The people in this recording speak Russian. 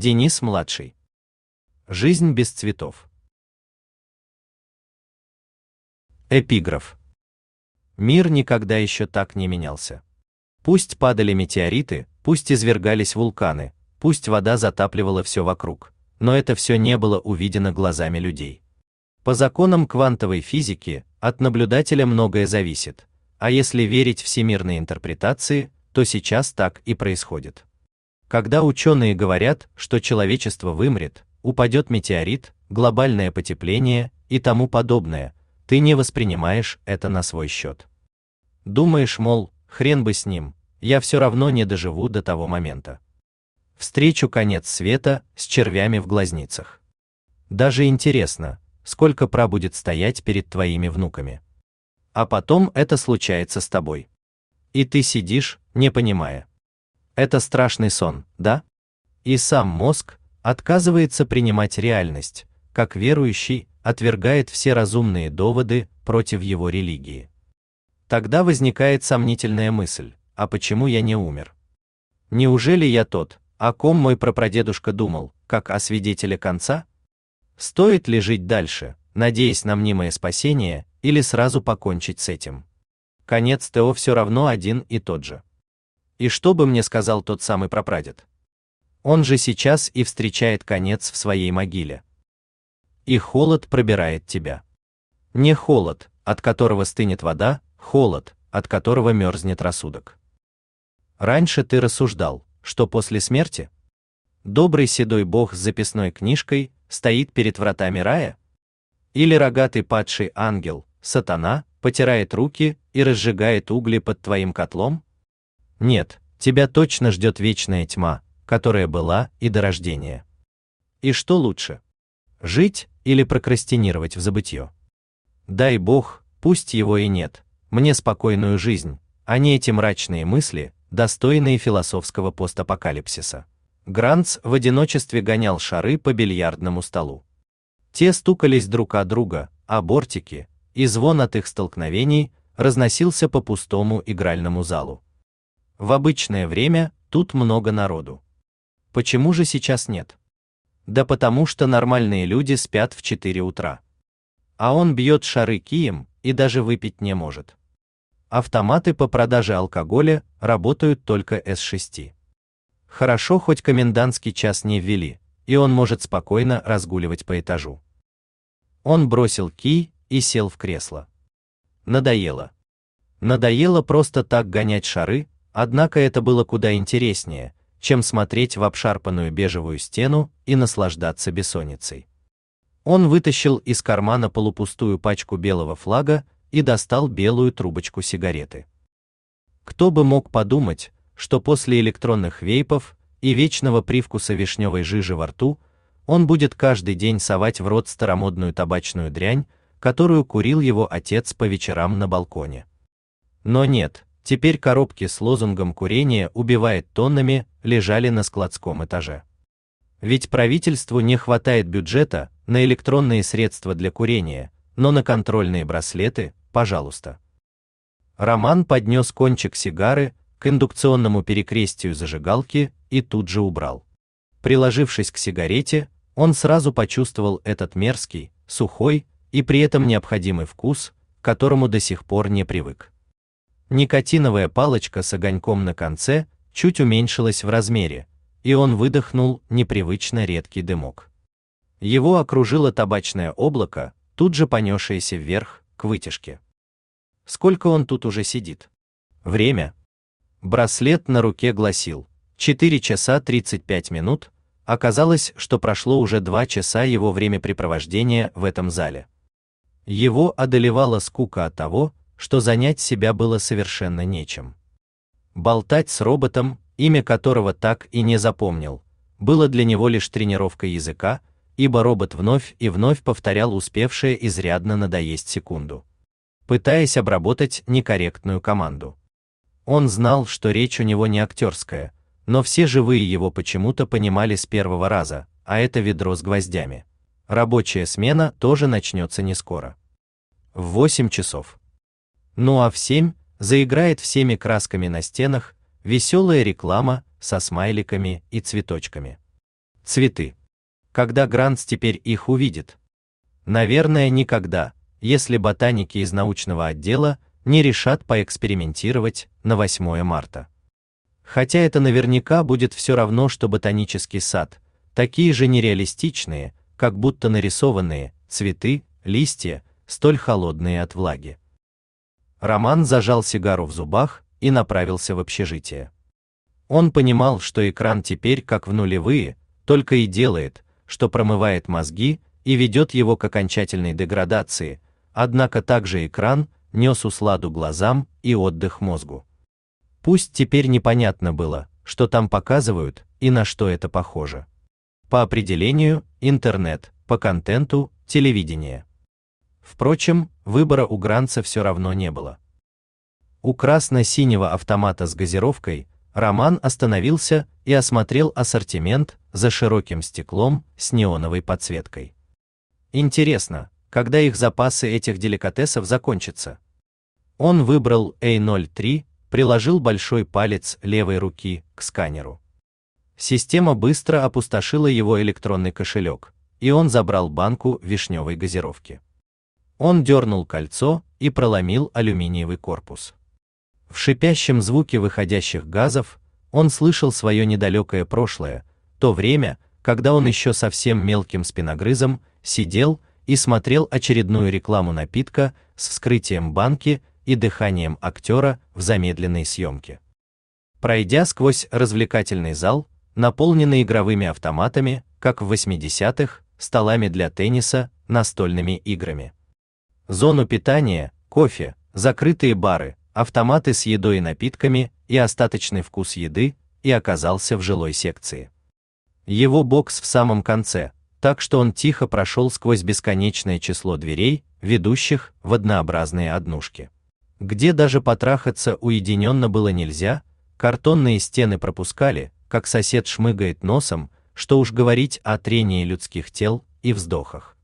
Денис-младший. Жизнь без цветов. Эпиграф. Мир никогда еще так не менялся. Пусть падали метеориты, пусть извергались вулканы, пусть вода затапливала все вокруг, но это все не было увидено глазами людей. По законам квантовой физики от наблюдателя многое зависит, а если верить всемирной интерпретации, то сейчас так и происходит. Когда ученые говорят, что человечество вымрет, упадет метеорит, глобальное потепление и тому подобное, ты не воспринимаешь это на свой счет. Думаешь, мол, хрен бы с ним, я все равно не доживу до того момента. Встречу конец света с червями в глазницах. Даже интересно, сколько пробудет стоять перед твоими внуками. А потом это случается с тобой. И ты сидишь, не понимая. Это страшный сон, да? И сам мозг отказывается принимать реальность, как верующий отвергает все разумные доводы против его религии. Тогда возникает сомнительная мысль: а почему я не умер? Неужели я тот, о ком мой прапрадедушка думал, как о свидетеле конца? Стоит ли жить дальше, надеясь на мнимое спасение, или сразу покончить с этим? Конец ТО все равно один и тот же. И что бы мне сказал тот самый прапрадед? Он же сейчас и встречает конец в своей могиле. И холод пробирает тебя. Не холод, от которого стынет вода, холод, от которого мерзнет рассудок. Раньше ты рассуждал, что после смерти добрый седой бог с записной книжкой стоит перед вратами рая? Или рогатый падший ангел, сатана, потирает руки и разжигает угли под твоим котлом? Нет, тебя точно ждет вечная тьма, которая была и до рождения. И что лучше? Жить или прокрастинировать в забытье? Дай Бог, пусть его и нет, мне спокойную жизнь, а не эти мрачные мысли, достойные философского постапокалипсиса. Грантс в одиночестве гонял шары по бильярдному столу. Те стукались друг о друга, а бортики, и звон от их столкновений разносился по пустому игральному залу. В обычное время тут много народу. Почему же сейчас нет? Да потому что нормальные люди спят в 4 утра. А он бьет шары кием и даже выпить не может. Автоматы по продаже алкоголя работают только с 6. Хорошо, хоть комендантский час не ввели, и он может спокойно разгуливать по этажу. Он бросил кий и сел в кресло. Надоело. Надоело просто так гонять шары, однако это было куда интереснее, чем смотреть в обшарпанную бежевую стену и наслаждаться бессонницей. Он вытащил из кармана полупустую пачку белого флага и достал белую трубочку сигареты. Кто бы мог подумать, что после электронных вейпов и вечного привкуса вишневой жижи во рту он будет каждый день совать в рот старомодную табачную дрянь, которую курил его отец по вечерам на балконе. Но нет, теперь коробки с лозунгом «Курение убивает» тоннами лежали на складском этаже. Ведь правительству не хватает бюджета на электронные средства для курения, но на контрольные браслеты, пожалуйста. Роман поднес кончик сигары к индукционному перекрестию зажигалки и тут же убрал. Приложившись к сигарете, он сразу почувствовал этот мерзкий, сухой и при этом необходимый вкус, к которому до сих пор не привык. Никотиновая палочка с огоньком на конце чуть уменьшилась в размере, и он выдохнул непривычно редкий дымок. Его окружило табачное облако, тут же понесшееся вверх, к вытяжке. Сколько он тут уже сидит? Время. Браслет на руке гласил 4 часа 35 минут, оказалось, что прошло уже 2 часа его времяпрепровождения в этом зале. Его одолевала скука от того, что занять себя было совершенно нечем. Болтать с роботом, имя которого так и не запомнил, было для него лишь тренировкой языка, ибо робот вновь и вновь повторял успевшее изрядно надоесть секунду, пытаясь обработать некорректную команду. Он знал, что речь у него не актерская, но все живые его почему-то понимали с первого раза, а это ведро с гвоздями. Рабочая смена тоже начнется не скоро. В 8 часов. Ну а в 7 заиграет всеми красками на стенах веселая реклама со смайликами и цветочками. цветы. Когда Грантс теперь их увидит? Наверное, никогда, если ботаники из научного отдела не решат поэкспериментировать на 8 марта. Хотя это наверняка будет все равно, что ботанический сад, такие же нереалистичные, как будто нарисованные, цветы, листья, столь холодные от влаги. Роман зажал сигару в зубах и направился в общежитие. Он понимал, что экран теперь, как в нулевые, только и делает, что промывает мозги и ведет его к окончательной деградации, однако также экран нес усладу глазам и отдых мозгу. Пусть теперь непонятно было, что там показывают и на что это похоже. По определению интернет, по контенту телевидение. Впрочем, выбора у Грантса все равно не было. У красно-синего автомата с газировкой Роман остановился и осмотрел ассортимент за широким стеклом с неоновой подсветкой. Интересно, когда их запасы этих деликатесов закончатся? Он выбрал A03, приложил большой палец левой руки к сканеру. Система быстро опустошила его электронный кошелек, и он забрал банку вишневой газировки. Он дернул кольцо и проломил алюминиевый корпус. В шипящем звуке выходящих газов он слышал свое недалекое прошлое, то время, когда он еще совсем мелким спиногрызом сидел и смотрел очередную рекламу напитка с вскрытием банки и дыханием актера в замедленной съемке. Пройдя сквозь развлекательный зал, наполненный игровыми автоматами, как в 80-х, столами для тенниса, настольными играми. Зону питания, кофе, закрытые бары, автоматы с едой и напитками и остаточный вкус еды, и оказался в жилой секции. Его бокс в самом конце, так что он тихо прошел сквозь бесконечное число дверей, ведущих в однообразные однушки. Где даже потрахаться уединенно было нельзя, картонные стены пропускали, как сосед шмыгает носом, что уж говорить о трении людских тел и вздохах.